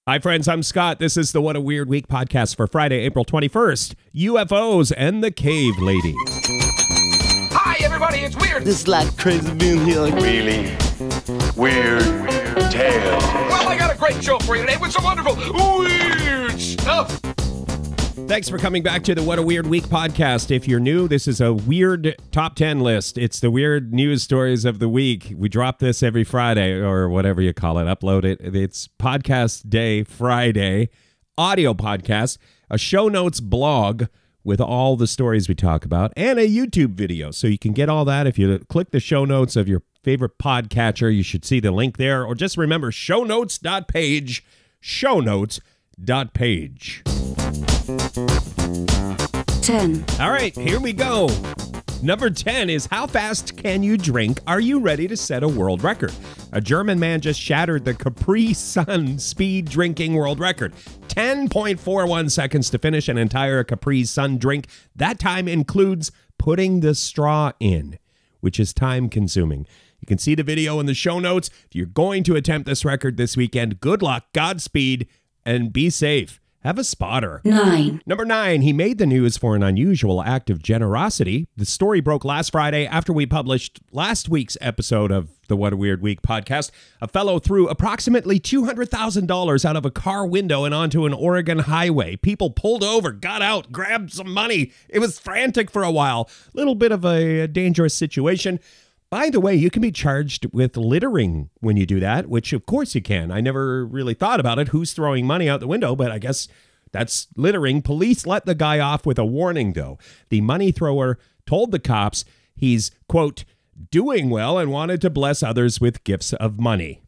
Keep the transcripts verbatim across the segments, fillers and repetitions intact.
Hi, friends. I'm Scott. This is the What a Weird Week podcast for Friday, April twenty-first. U F Os and the Cave Lady. Hi, everybody. It's weird. This is like crazy being here. Like really weird, weird tales. Well, I got a great show for you today with some wonderful weird stuff. Thanks for coming back to the What a Weird Week podcast. If you're new, this is a weird top ten list. It's the weird news stories of the week. We drop this every Friday or whatever you call it. Upload it. It's podcast day Friday, audio podcast, a show notes blog with all the stories we talk about, and a YouTube video. So you can get all that. If you click the show notes of your favorite podcatcher, you should see the link there. Or just remember show notes dot page, show notes dot page. ten. All right, here we go. Number ten is how fast can you drink? Are you ready to set a world record? A German man just shattered the Capri Sun speed drinking world record. ten point four one seconds to finish an entire Capri Sun drink. That time includes putting the straw in, which is time consuming. You can see the video in the show notes. If you're going to attempt this record this weekend, good luck, Godspeed, and be safe. Have a spotter. nine. Number nine, he made the news for an unusual act of generosity. The story broke last Friday after we published last week's episode of the What a Weird Week podcast. A fellow threw approximately two hundred thousand dollars out of a car window and onto an Oregon highway. People pulled over, got out, grabbed some money. It was frantic for a while. Little bit of a dangerous situation. By the way, you can be charged with littering when you do that, which of course you can. I never really thought about it. Who's throwing money out the window? But I guess that's littering. Police let the guy off with a warning, though. The money thrower told the cops he's, quote, doing well and wanted to bless others with gifts of money.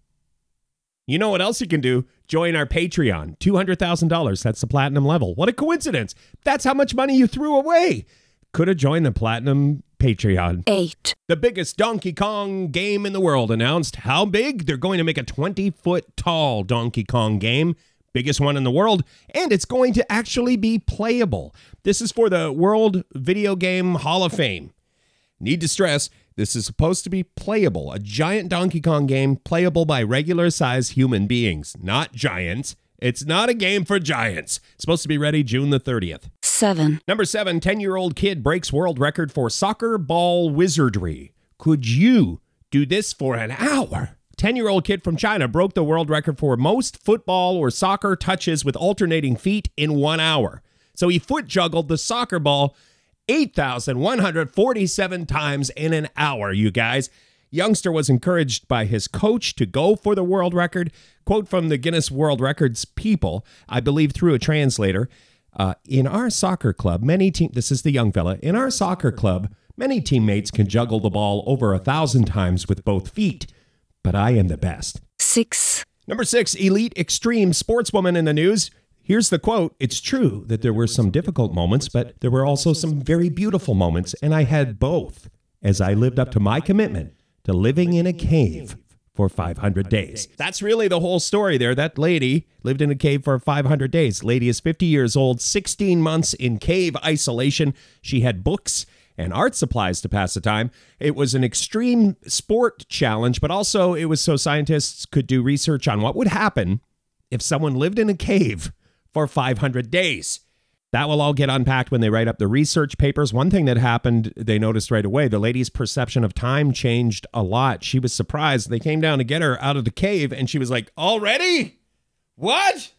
You know what else you can do? Join our Patreon. two hundred thousand dollars. That's the platinum level. What a coincidence. That's how much money you threw away. Could have joined the platinum Patreon. eight. The biggest Donkey Kong game in the world announced. How big? They're going to make a twenty-foot tall Donkey Kong game. Biggest one in the world. And it's going to actually be playable. This is for the World Video Game Hall of Fame. Need to stress, this is supposed to be playable. A giant Donkey Kong game playable by regular-sized human beings, not giants. It's not a game for giants. It's supposed to be ready June the thirtieth. seven. Number seven, ten-year-old kid breaks world record for soccer ball wizardry. Could you do this for an hour? ten-year-old kid from China broke the world record for most football or soccer touches with alternating feet in one hour. So he foot juggled the soccer ball eight thousand one hundred forty-seven times in an hour, you guys. Youngster was encouraged by his coach to go for the world record. Quote from the Guinness World Records people, I believe through a translator, uh, in our soccer club, many team. This is the young fella. In our soccer club, many teammates can juggle the ball over a thousand times with both feet, but I am the best. six. Number six, elite extreme sportswoman in the news. Here's the quote. It's true that there were some difficult moments, but there were also some very beautiful moments, and I had both as I lived up to my commitment to living in a cave for five hundred days. That's really the whole story there. That lady lived in a cave for five hundred days. Lady is fifty years old, sixteen months in cave isolation. She had books and art supplies to pass the time. It was an extreme sport challenge, but also it was so scientists could do research on what would happen if someone lived in a cave for five hundred days. That will all get unpacked when they write up the research papers. One thing that happened, they noticed right away, the lady's perception of time changed a lot. She was surprised. They came down to get her out of the cave, and she was like, already? What?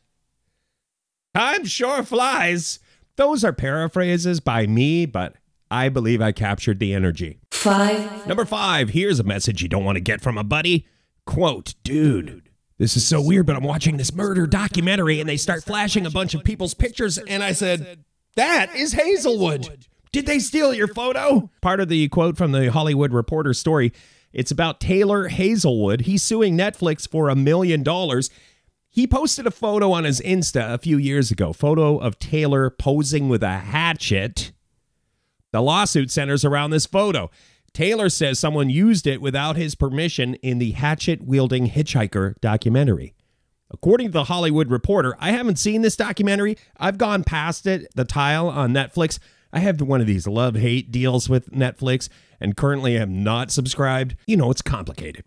Time sure flies. Those are paraphrases by me, but I believe I captured the energy. five. Number five, here's a message you don't want to get from a buddy. Quote, dude. This is so weird, but I'm watching this murder documentary and they start flashing a bunch of people's pictures. And I said, that is Hazelwood. Did they steal your photo? Part of the quote from the Hollywood Reporter story. It's about Taylor Hazelwood. He's suing Netflix for a million dollars. He posted a photo on his Insta a few years ago. Photo of Taylor posing with a hatchet. The lawsuit centers around this photo. Taylor says someone used it without his permission in the hatchet-wielding hitchhiker documentary. According to the Hollywood Reporter, I haven't seen this documentary. I've gone past it, the tile on Netflix. I have one of these love-hate deals with Netflix and currently am not subscribed. You know, it's complicated.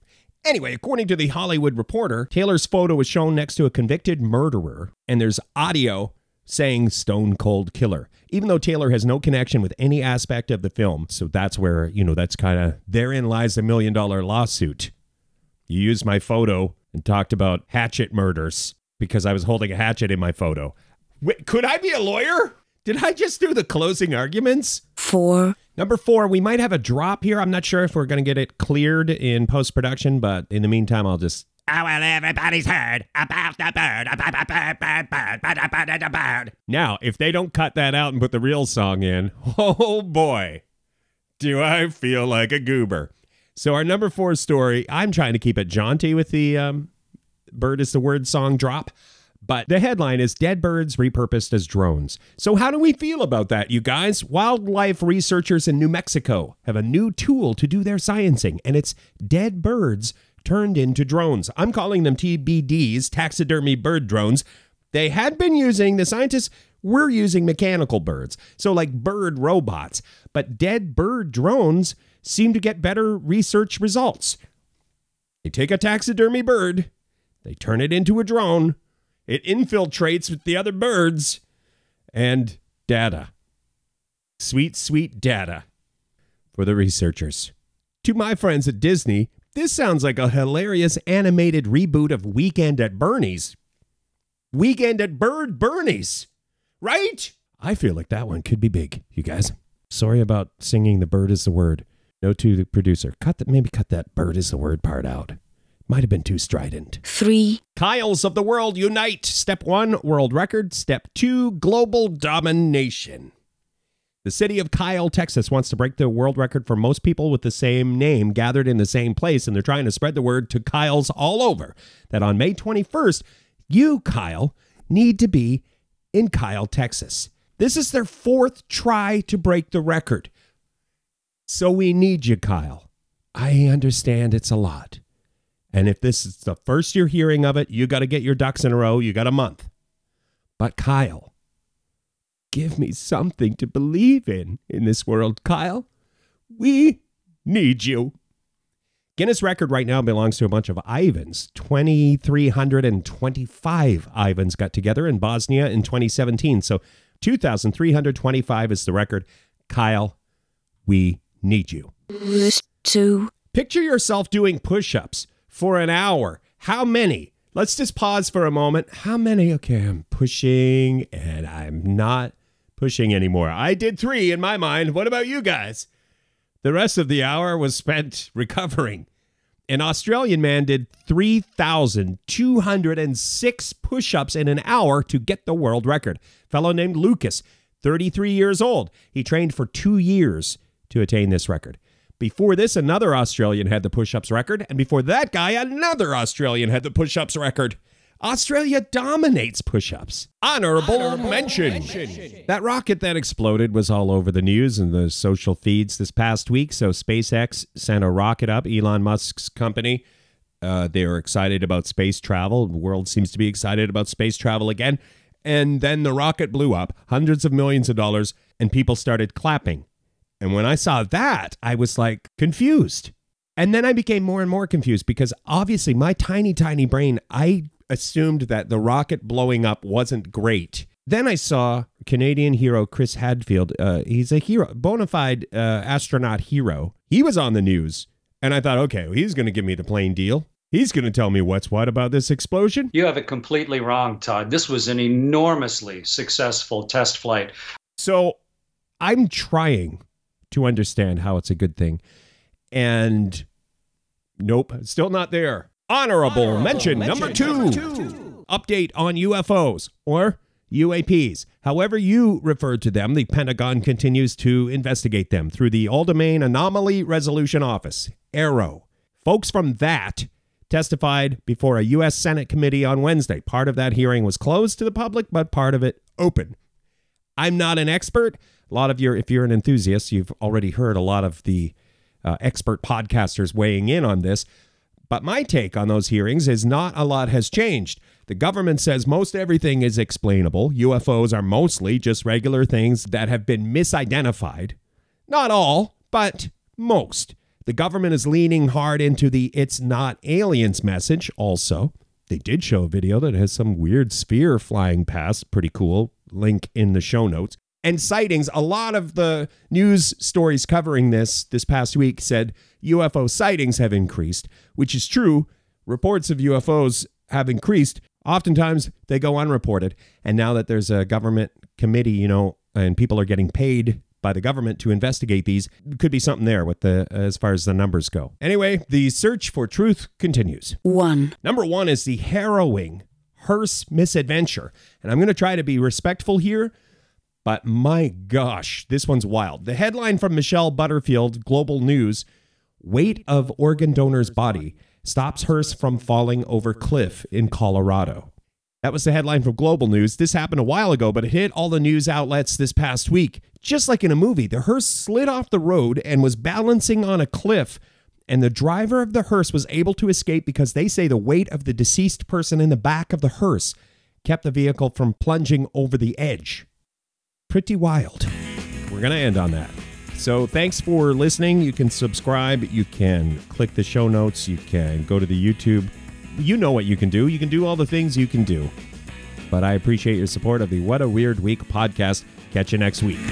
Anyway, according to The Hollywood Reporter, Taylor's photo was shown next to a convicted murderer, and there's audio saying Stone Cold Killer, even though Taylor has no connection with any aspect of the film. So that's where, you know, that's kind of, therein lies the million dollar lawsuit. You used my photo and talked about hatchet murders because I was holding a hatchet in my photo. Wait, could I be a lawyer? Did I just do the closing arguments? four, Number four, we might have a drop here. I'm not sure if we're going to get it cleared in post-production, but in the meantime, I'll just... Oh, well, everybody's heard about the bird, about the bird, bird, bird, bird, bird, bird. Now, if they don't cut that out and put the real song in, oh boy, do I feel like a goober. So our number four story, I'm trying to keep it jaunty with the um, Bird is the Word song drop. But the headline is Dead Birds Repurposed as Drones. So how do we feel about that, you guys? Wildlife researchers in New Mexico have a new tool to do their sciencing, and it's dead birds turned into drones. I'm calling them T B Ds, taxidermy bird drones. They had been using, the scientists were using mechanical birds, so like bird robots. But dead bird drones seem to get better research results. They take a taxidermy bird, they turn it into a drone, it infiltrates with the other birds, and data. Sweet, sweet data for the researchers. To my friends at Disney, this sounds like a hilarious animated reboot of Weekend at Bernie's. Weekend at Bird Bernie's, right? I feel like that one could be big, you guys. Sorry about singing the bird is the word. Note to the producer, cut that, maybe cut that bird is the word part out. Might have been too strident. three, Kyles of the world unite. Step one, world record. Step two, global domination. The city of Kyle, Texas wants to break the world record for most people with the same name gathered in the same place, and they're trying to spread the word to Kyles all over that on May twenty-first, you, Kyle, need to be in Kyle, Texas. This is their fourth try to break the record. So we need you, Kyle. I understand it's a lot. And if this is the first you're hearing of it, you got to get your ducks in a row. You got a month. But Kyle, give me something to believe in in this world, Kyle. We need you. Guinness record right now belongs to a bunch of Ivans. two thousand three hundred twenty-five Ivans got together in Bosnia in twenty seventeen. So two thousand three hundred twenty-five is the record. Kyle, we need you. two, Picture yourself doing push-ups for an hour. How many? Let's just pause for a moment. How many? Okay, I'm pushing and I'm not pushing anymore. I did three in my mind. What about you guys? The rest of the hour was spent recovering. An Australian man did three thousand two hundred six push-ups in an hour to get the world record. Fellow named Lucas, thirty-three years old. He trained for two years to attain this record. Before this, another Australian had the push-ups record, and before that guy, another Australian had the push-ups record. Australia dominates push-ups. Honorable, Honorable mention. mention. That rocket that exploded was all over the news and the social feeds this past week, so SpaceX sent a rocket up, Elon Musk's company. Uh, they were excited about space travel. The world seems to be excited about space travel again. And then the rocket blew up, hundreds of millions of dollars, and people started clapping. And when I saw that, I was like confused. And then I became more and more confused because obviously my tiny, tiny brain, I assumed that the rocket blowing up wasn't great. Then I saw Canadian hero Chris Hadfield. Uh, he's a hero, bona fide uh, astronaut hero. He was on the news. And I thought, okay, well, he's going to give me the plain deal. He's going to tell me what's what about this explosion. You have it completely wrong, Todd. This was an enormously successful test flight. So I'm trying to understand how it's a good thing. And nope, still not there. Honorable, Honorable mention, mention number, two. number two. Update on U F Os or U A Ps. However you refer to them, the Pentagon continues to investigate them through the All-Domain Anomaly Resolution Office, AARO. Folks from that testified before a U S Senate committee on Wednesday. Part of that hearing was closed to the public, but part of it open. I'm not an expert. A lot of your, if you're an enthusiast, you've already heard a lot of the uh, expert podcasters weighing in on this. But my take on those hearings is not a lot has changed. The government says most everything is explainable. U F Os are mostly just regular things that have been misidentified. Not all, but most. The government is leaning hard into the "it's not aliens" message also. They did show a video that has some weird sphere flying past. Pretty cool. Link in the show notes. And sightings. A lot of the news stories covering this this past week said U F O sightings have increased, which is true. Reports of U F Os have increased. Oftentimes, they go unreported. And now that there's a government committee, you know, and people are getting paid by the government to investigate these, could be something there with the as far as the numbers go. Anyway, the search for truth continues. one. Number one is the harrowing hearse misadventure. And I'm going to try to be respectful here, but my gosh, this one's wild. The headline from Michelle Butterfield, Global News, weight of organ donor's body stops hearse from falling over cliff in Colorado. That was the headline from Global News. This happened a while ago, but it hit all the news outlets this past week. Just like in a movie, the hearse slid off the road and was balancing on a cliff, and the driver of the hearse was able to escape because they say the weight of the deceased person in the back of the hearse kept the vehicle from plunging over the edge. Pretty wild. We're going to end on that. So thanks for listening. You can subscribe. You can click the show notes. You can go to the YouTube. You know what you can do. You can do all the things you can do. But I appreciate your support of the What a Weird Week podcast. Catch you next week.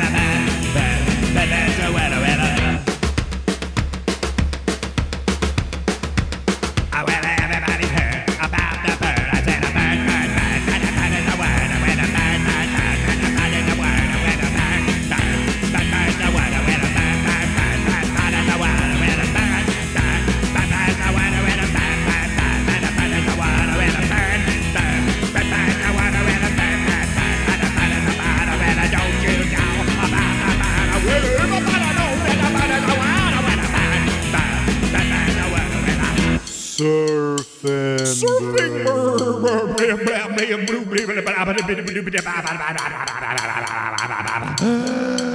Surfing. Surfing.